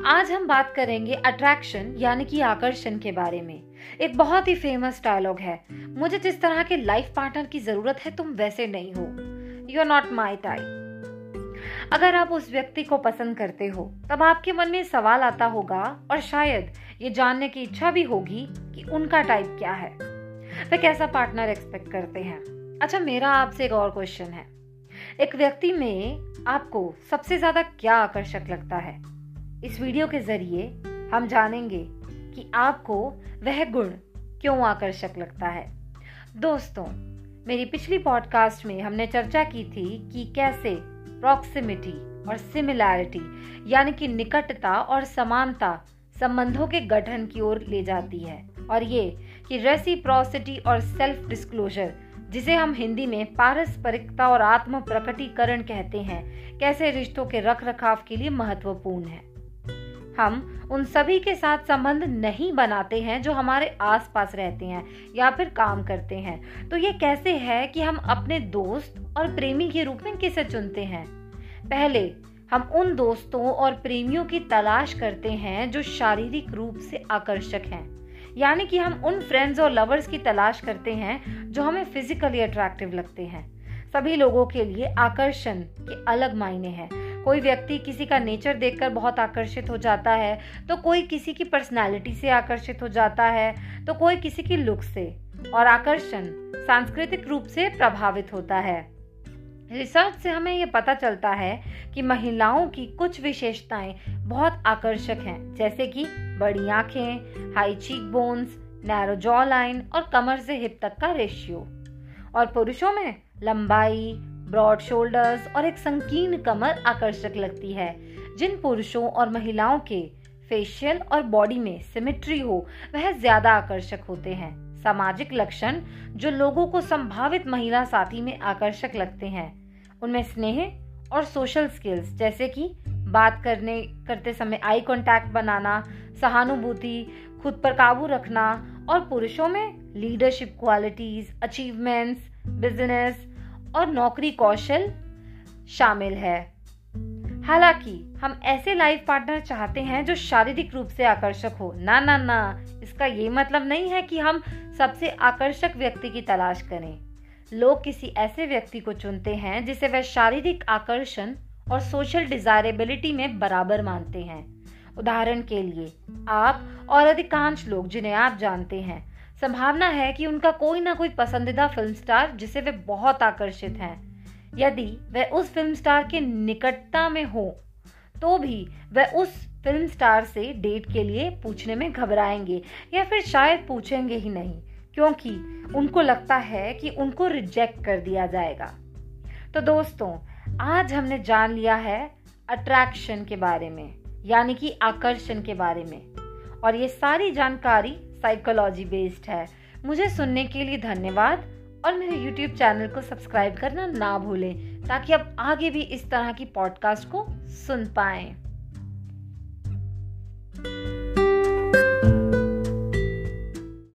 आज हम बात करेंगे अट्रैक्शन यानी कि आकर्षण के बारे में। एक बहुत ही फेमस डायलॉग है, मुझे जिस तरह के लाइफ पार्टनर की जरूरत है तुम वैसे नहीं हो, you are not my type. अगर आप उस व्यक्ति को पसंद करते हो तब आपके मन में सवाल आता होगा और शायद ये जानने की इच्छा भी होगी कि उनका टाइप क्या है, वे कैसा पार्टनर एक्सपेक्ट करते हैं। अच्छा, मेरा आपसे एक और क्वेश्चन है, एक व्यक्ति में आपको सबसे ज्यादा क्या आकर्षक लगता है? इस वीडियो के जरिए हम जानेंगे कि आपको वह गुण क्यों आकर्षक लगता है। दोस्तों, मेरी पिछली पॉडकास्ट में हमने चर्चा की थी कि कैसे प्रॉक्सिमिटी और सिमिलैरिटी यानी कि निकटता और समानता संबंधों के गठन की ओर ले जाती है, और ये कि रेसिप्रोसिटी और सेल्फ डिस्क्लोजर, जिसे हम हिंदी में पारस्परिकता और आत्म प्रकटीकरण कहते हैं, कैसे रिश्तों के रखरखाव के लिए महत्वपूर्ण है। हम उन सभी के साथ संबंध नहीं बनाते हैं जो हमारे आसपास रहते हैं या फिर काम करते हैं। तो ये कैसे है कि हम अपने दोस्त और प्रेमी के रूप में किसे चुनते हैं? पहले हम उन दोस्तों और प्रेमियों की तलाश करते हैं जो शारीरिक रूप से आकर्षक हैं, यानी कि हम उन फ्रेंड्स और लवर्स की तलाश करते हैं जो हमें फिजिकली अट्रैक्टिव लगते हैं। सभी लोगों के लिए आकर्षण के अलग मायने हैं। कोई व्यक्ति किसी का नेचर देखकर बहुत आकर्षित हो जाता है, तो कोई किसी की पर्सनालिटी से आकर्षित हो जाता है, तो कोई किसी की लुक से। और आकर्षण सांस्कृतिक रूप से प्रभावित होता है। रिसर्च से हमें ये पता चलता है कि महिलाओं की कुछ विशेषताएं बहुत आकर्षक हैं, जैसे कि बड़ी आंखें, high cheek bones, narrow jaw line और कमर से हिप तक का रेशियो। और पुरुषों में लंबाई, ब्रॉड शोल्डर्स और एक संकीर्ण कमर आकर्षक लगती है। जिन पुरुषों और महिलाओं के फेशियल और बॉडी में सिमेट्री हो वह ज्यादा आकर्षक होते हैं। सामाजिक लक्षण जो लोगों को संभावित महिला साथी में आकर्षक लगते हैं, उनमें स्नेह और सोशल स्किल्स, जैसे कि बात करते समय आई कांटेक्ट बनाना, सहानुभूति, खुद पर काबू रखना। और पुरुषों में लीडरशिप क्वालिटीज, अचीवमेंट्स, बिजनेस और नौकरी कौशल शामिल है। हालांकि हम ऐसे लाइफ पार्टनर चाहते हैं जो शारीरिक रूप से आकर्षक हो। ना, इसका ये मतलब नहीं है कि हम सबसे आकर्षक व्यक्ति की तलाश करें। लोग किसी ऐसे व्यक्ति को चुनते हैं जिसे वह शारीरिक आकर्षण और सोशल डिजायरेबिलिटी में बराबर मानते हैं। उदाहरण के लिए, आप और अधिकांश लोग जिन्हें आप जानते हैं, संभावना है कि उनका कोई ना कोई पसंदीदा फिल्म स्टार जिसे वे बहुत आकर्षित हैं। यदि वह उस फिल्म स्टार के निकटता में हो तो भी वह उस फिल्म स्टार से डेट के लिए पूछने में घबराएंगे या फिर शायद पूछेंगे ही नहीं, क्योंकि उनको लगता है कि उनको रिजेक्ट कर दिया जाएगा। तो दोस्तों, आज हमने जान लिया है अट्रैक्शन के बारे में, यानी कि आकर्षण के बारे में, और ये सारी जानकारी साइकोलॉजी बेस्ड है। मुझे सुनने के लिए धन्यवाद, और मेरे YouTube चैनल को सब्सक्राइब करना ना भूलें ताकि आप आगे भी इस तरह की पॉडकास्ट को सुन पाएं।